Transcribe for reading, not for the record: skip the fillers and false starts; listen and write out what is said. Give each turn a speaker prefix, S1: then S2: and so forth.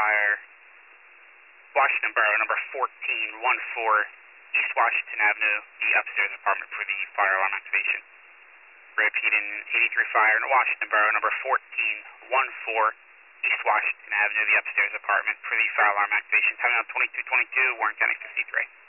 S1: fire, Washington Borough, number 1414, East Washington Avenue, the upstairs apartment for the fire alarm activation. Repeating 83 fire in Washington Borough, number 1414, East Washington Avenue, the upstairs apartment for the fire alarm activation. Timing on 2222, Warren County 53.